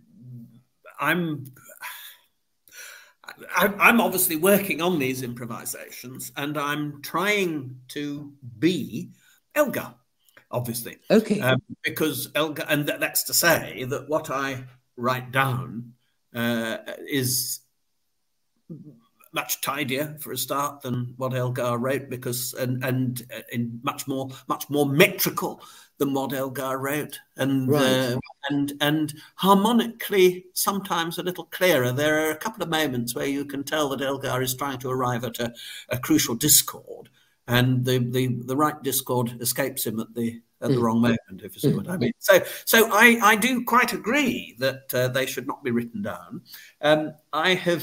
I'm, I'm obviously working on these improvisations, and I'm trying to be Elgar, obviously. Okay. Um, because Elgar, and th that's to say that what I write down uh, is much tidier for a start than what Elgar wrote, because and and in much more much more metrical than what Elgar wrote, and right. uh, and and harmonically sometimes a little clearer. There are a couple of moments where you can tell that Elgar is trying to arrive at a, a crucial discord, and the, the the right discord escapes him at the at the mm. wrong moment, if you see mm. what I mean. So so I I do quite agree that uh, they should not be written down. Um, I have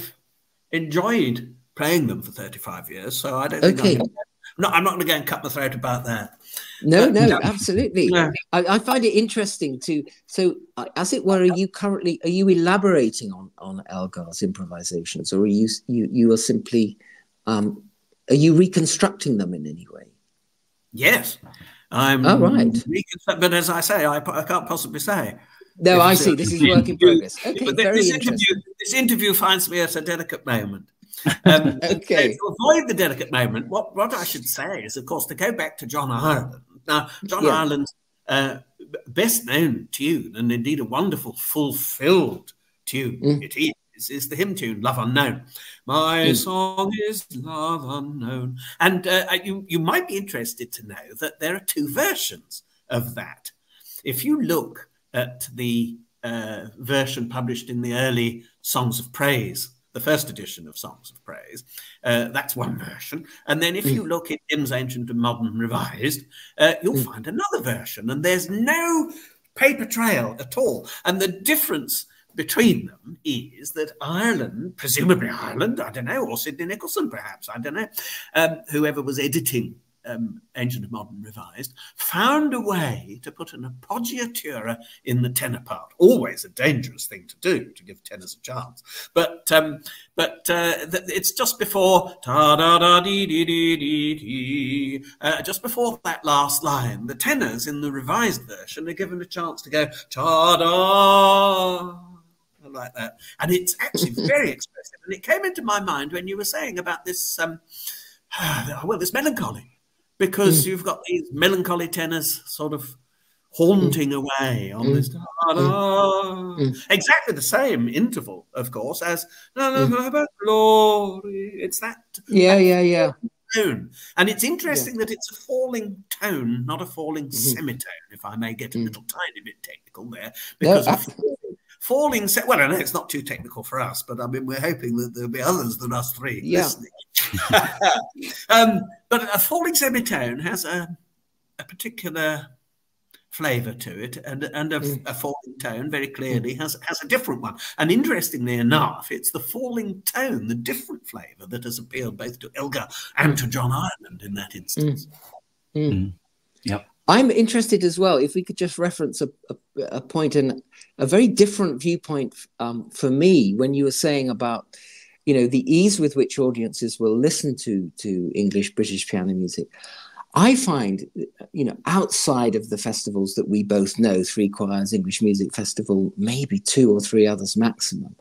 enjoyed playing them for thirty-five years, so I don't think okay. I'm, no, I'm not going to go and cut my throat about that. No, but, no, absolutely. No. I, I find it interesting to. So, uh, as it were, are you currently are you elaborating on on Elgar's improvisations, or are you you you are simply um, are you reconstructing them in any way? Yes, I'm. Oh, right. But as I say, I, I can't possibly say. No, I see. This is work in progress. Okay, but very this interesting. Interview, this interview finds me at a delicate moment. Um, okay. To avoid the delicate moment, what, what I should say is, of course, to go back to John Ireland. Now, John yeah. Ireland's uh, best known tune, and indeed a wonderful, fulfilled tune, mm. it is, is the hymn tune, Love Unknown. My mm. song is Love Unknown. And uh, you, you might be interested to know that there are two versions of that. If you look at the uh, version published in the early Songs of Praise, the first edition of Songs of Praise, uh, that's one version. And then if you look at Hymns Ancient and Modern Revised, uh, you'll mm. find another version. And there's no paper trail at all. And the difference between them is that Ireland, presumably Ireland, I don't know, or Sidney Nicholson perhaps, I don't know, um, whoever was editing Um, Ancient and Modern Revised, found a way to put an appoggiatura in the tenor part. Always a dangerous thing to do, to give tenors a chance. But um, but uh, it's just before ta da da dee dee dee dee dee. Uh, just before that last line, the tenors in the revised version are given a chance to go ta da, like that, and it's actually very expressive. And it came into my mind when you were saying about this. Um, well, this melancholy. Because mm. you've got these melancholy tenors sort of haunting mm. away on mm. this mm. mm. exactly the same interval, of course, as mm. glory. It's that, yeah, that yeah, yeah. tone. And it's interesting yeah. that it's a falling tone, not a falling mm-hmm. semitone, if I may get a mm. little tiny bit technical there, because no, of falling, falling se- well, I know it's not too technical for us, but I mean, we're hoping that there'll be others than us three yeah. listening. um, but a falling semitone has a, a particular flavour to it, and and a, mm. a falling tone very clearly mm. has has a different one. And interestingly enough, it's the falling tone, the different flavour, that has appealed both to Elgar and to John Ireland in that instance. Mm. Mm. Mm. Yep. I'm interested as well, if we could just reference a, a, a point, and a very different viewpoint um, for me, when you were saying about, you know, the ease with which audiences will listen to to English British piano music. I find, you know, outside of the festivals that we both know, Three Choirs, English Music Festival, maybe two or three others maximum,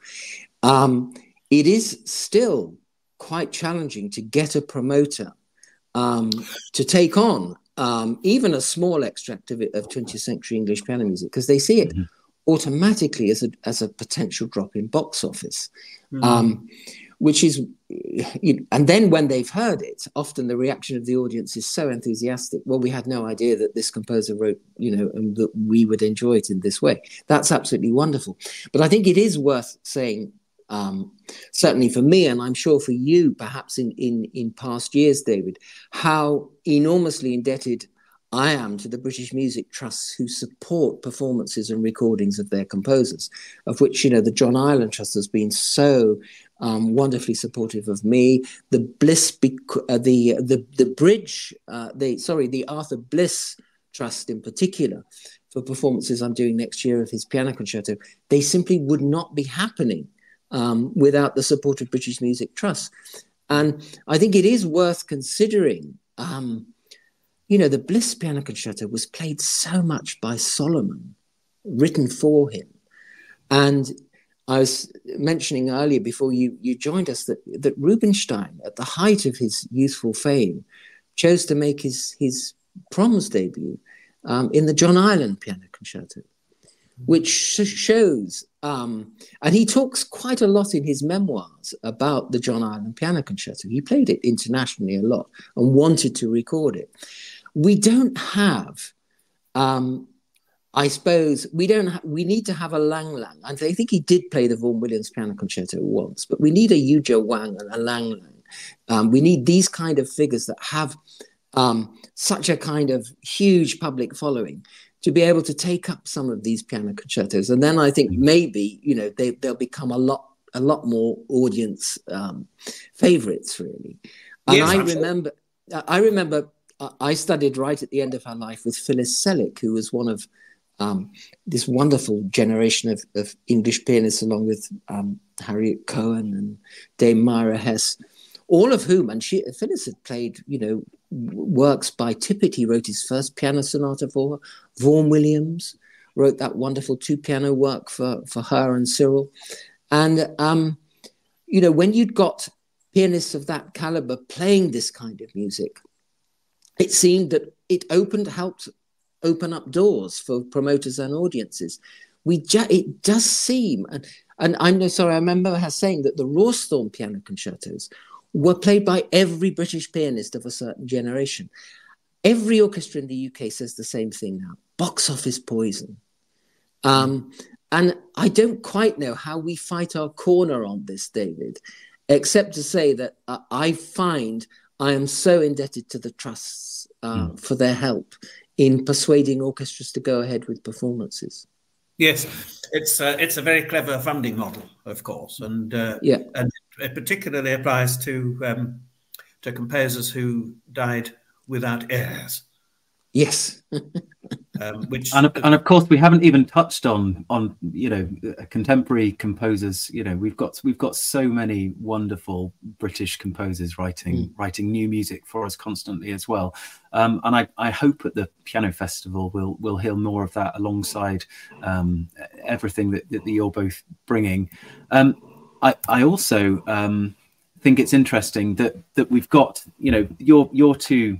um, it is still quite challenging to get a promoter um, to take on um, even a small extract of it, of twentieth century English piano music, because they see it mm-hmm. automatically as a, as a potential drop in box office. Mm-hmm. Um, which is, you know, and then when they've heard it, often the reaction of the audience is so enthusiastic. Well, we had no idea that this composer wrote, you know, and that we would enjoy it in this way. That's absolutely wonderful. But I think it is worth saying, um, certainly for me, and I'm sure for you, perhaps in, in, in past years, David, how enormously indebted I am to the British Music Trusts who support performances and recordings of their composers, of which, you know, the John Ireland Trust has been so um, wonderfully supportive of me. The Bliss, uh, the the the Bridge, uh, the sorry, the Arthur Bliss Trust in particular, for performances I'm doing next year of his piano concerto, they simply would not be happening um, without the support of British Music Trust. And I think it is worth considering. Um, You know, the Bliss Piano Concerto was played so much by Solomon, written for him. And I was mentioning earlier, before you, you joined us, that, that Rubinstein, at the height of his youthful fame, chose to make his, his Proms debut um, in the John Ireland Piano Concerto, which sh- shows, um, and he talks quite a lot in his memoirs about the John Ireland Piano Concerto. He played it internationally a lot and wanted to record it. We don't have, um, I suppose, we don't. Ha- we need to have a Lang Lang. And I think he did play the Vaughan Williams Piano Concerto once, but we need a Yuja Wang and a Lang Lang. Um, we need these kind of figures that have um, such a kind of huge public following to be able to take up some of these piano concertos. And then I think maybe, you know, they, they'll become a lot, a lot more audience um, favorites, really. And yes, I I'm remember, sure. I remember. I studied right at the end of her life with Phyllis Selleck, who was one of um, this wonderful generation of, of English pianists, along with um, Harriet Cohen and Dame Myra Hess, all of whom, and she, Phyllis had played, you know, works by Tippett. He wrote his first piano sonata for her. Vaughan Williams wrote that wonderful two-piano work for, for her and Cyril. And, um, you know, when you'd got pianists of that caliber playing this kind of music, it seemed that it opened, helped open up doors for promoters and audiences. We ju- it does seem, and, and I'm no sorry, I remember her saying that the Rawsthorne piano concertos were played by every British pianist of a certain generation. Every orchestra in the U K says the same thing now. Box office poison. Um, and I don't quite know how we fight our corner on this, David, except to say that uh, I find I am so indebted to the trusts uh, mm. for their help in persuading orchestras to go ahead with performances. Yes, it's uh, it's a very clever funding model, of course, and uh, yeah, and it particularly applies to um, to composers who died without heirs. Yes. um, which and, and of course we haven't even touched on on you know contemporary composers. You know, we've got we've got so many wonderful British composers writing mm. writing new music for us constantly as well. Um, and I, I hope at the Piano Festival we'll we'll hear more of that alongside um, everything that, that you're both bringing. Um, I I also um, think it's interesting that that we've got you know your your two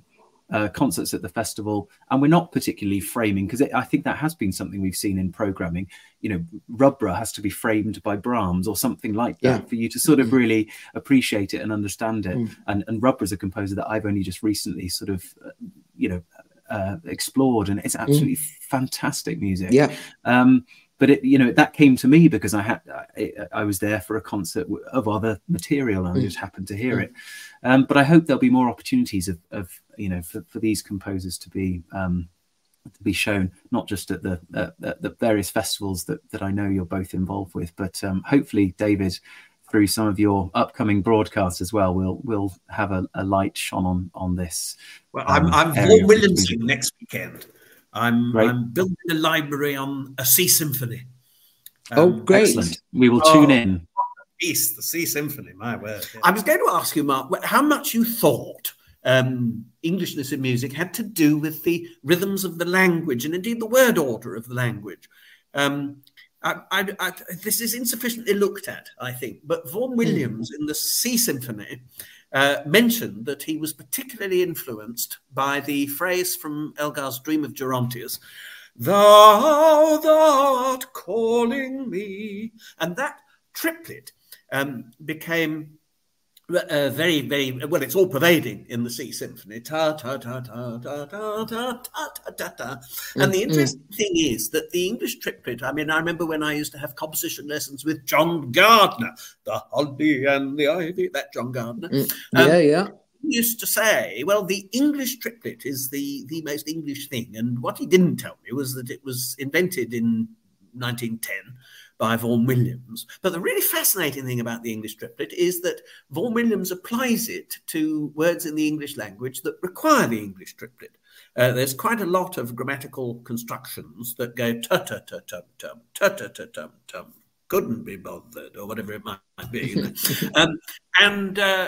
uh, concerts at the festival, and we're not particularly framing, because I think that has been something we've seen in programming. You know, Rubra has to be framed by Brahms or something like that yeah. for you to sort of really appreciate it and understand it. Mm. And, and Rubra is a composer that I've only just recently sort of, uh, you know, uh, explored, and it's absolutely mm. fantastic music. Yeah. Um, But it, you know, that came to me because I had I, I was there for a concert of other material, and I just happened to hear it. Um, but I hope there'll be more opportunities of, of you know, for, for these composers to be um, to be shown, not just at the uh, at the various festivals that that I know you're both involved with, but um, hopefully, David, through some of your upcoming broadcasts as well, we'll we'll have a, a light shone on on this. Well, um, I'm I'm Vaughan Williamson next weekend. I'm, I'm building a library on a sea symphony. Um, oh, great. Excellent. We will tune oh, in. Peace, the sea symphony, my word. Yeah. I was going to ask you, Mark, how much you thought um, Englishness in music had to do with the rhythms of the language and indeed the word order of the language. Um, I, I, I, this is insufficiently looked at, I think, but Vaughan Williams mm. in the Sea Symphony Uh, mentioned that he was particularly influenced by the phrase from Elgar's Dream of Gerontius, "Thou, thou art calling me," and that triplet um, became uh, very, very well. It's all pervading in the Sea Symphony. Ta ta ta ta ta ta ta ta ta ta ta. And the interesting mm-hmm. thing is that the English triplet. I mean, I remember when I used to have composition lessons with John Gardner, the holly and the ivy. That John Gardner. Mm, yeah, um, yeah. He used to say, well, the English triplet is the the most English thing, and what he didn't tell me was that it was invented in nineteen ten. By Vaughan Williams. But the really fascinating thing about the English triplet is that Vaughan Williams applies it to words in the English language that require the English triplet. Uh, there's quite a lot of grammatical constructions that go ta-ta-ta-tum-tum, ta-ta-ta-tum-tum, couldn't be bothered, or whatever it might be. You know? um, and uh,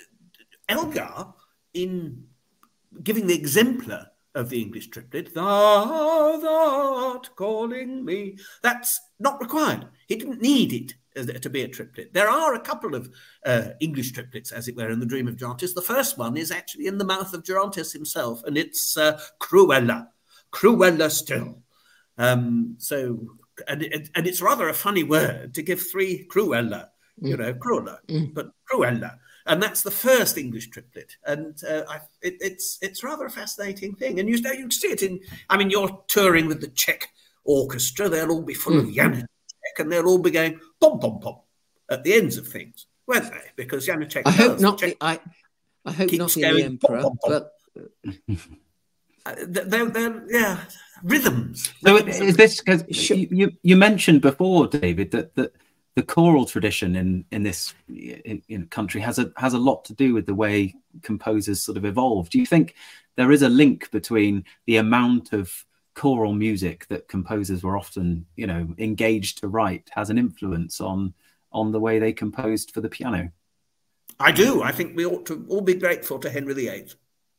Elgar, in giving the exemplar of the English triplet, "Thou, thou art calling me," that's not required. He didn't need it to be a triplet. There are a couple of uh, English triplets, as it were, in the Dream of Gerontius. The first one is actually in the mouth of Gerontius himself, and it's uh, Cruella, Cruella still. Um, so, and, it, and it's rather a funny word to give three Cruella, you know, Cruella, mm. but Cruella. And that's the first English triplet, and uh, I, it, it's it's rather a fascinating thing. And you know, you see it in. I mean, you're touring with the Czech orchestra; they'll all be full mm. of Janacek, and they'll all be going pom pom pom at the ends of things, won't they? Because Janacek. I hope not. The, I I hope not in the Emperor, pom, pom, pom. but they're, they're yeah rhythms. So is this because you you mentioned before, David, that that. the choral tradition in in this in, in country has a has a lot to do with the way composers sort of evolved. Do you think there is a link between the amount of choral music that composers were often, you know, engaged to write has an influence on on the way they composed for the piano? I do. I think we ought to all be grateful to Henry the Eighth.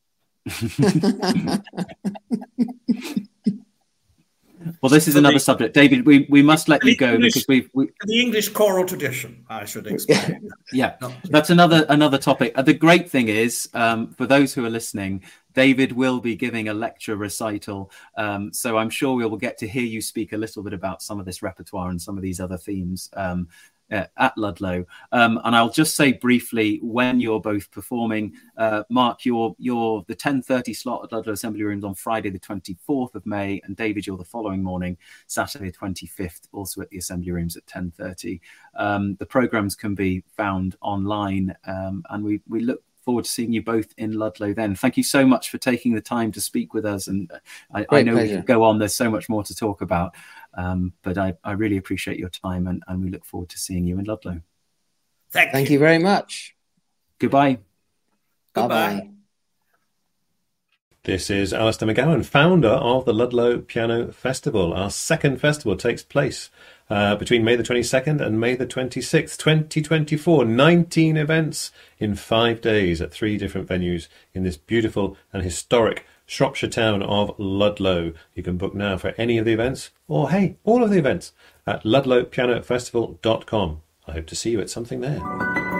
Well, this is another subject, David. We we must let you go English, because we've we, the English choral tradition. I should explain. Yeah, that's another another topic. Uh, the great thing is, um, for those who are listening, David will be giving a lecture recital, um, so I'm sure we will get to hear you speak a little bit about some of this repertoire and some of these other themes um, uh, at Ludlow. Um, and I'll just say briefly when you're both performing. Uh, Mark, you're you're the ten thirty slot at Ludlow Assembly Rooms on Friday the twenty-fourth of May, and David, you're the following morning, Saturday the twenty-fifth, also at the Assembly Rooms at ten thirty. Um, the programmes can be found online, um, and we we look forward to seeing you both in Ludlow then. Thank you so much for taking the time to speak with us, and I, I know pleasure. We could go on, there's so much more to talk about, um, but I, I really appreciate your time, and, and we look forward to seeing you in Ludlow. Thank, Thank you. you very much. Goodbye. Bye-bye. This is Alistair McGowan, founder of the Ludlow Piano Festival. Our second festival takes place uh, between May the twenty-second and May the twenty-sixth, twenty twenty-four. nineteen events in five days at three different venues in this beautiful and historic Shropshire town of Ludlow. You can book now for any of the events, or hey, all of the events, at ludlow piano festival dot com. I hope to see you at something there.